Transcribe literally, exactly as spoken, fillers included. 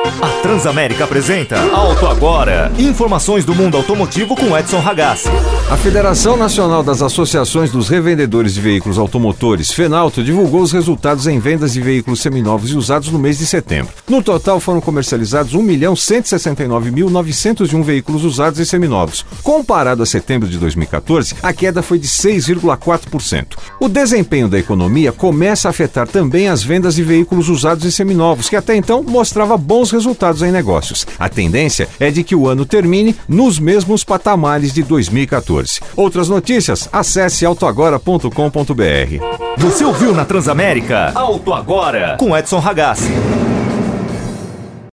A Transamérica apresenta Auto Agora. Informações do mundo automotivo com Edson Ragazzi. A Federação Nacional das Associações dos Revendedores de Veículos Automotores, FENAUTO, divulgou os resultados em vendas de veículos seminovos e usados no mês de setembro. No total foram comercializados um milhão cento e sessenta e nove mil novecentos e um veículos usados e seminovos. Comparado a setembro de dois mil e quatorze, a queda foi de seis vírgula quatro por cento. O desempenho da economia começa a afetar também as vendas de veículos usados e seminovos, que até então mostrava bons resultados em negócios. A tendência é de que o ano termine nos mesmos patamares de dois mil e quatorze. Outras notícias, acesse auto agora ponto com ponto b r. Você ouviu na Transamérica? Auto Agora, com Edson Ragazzi.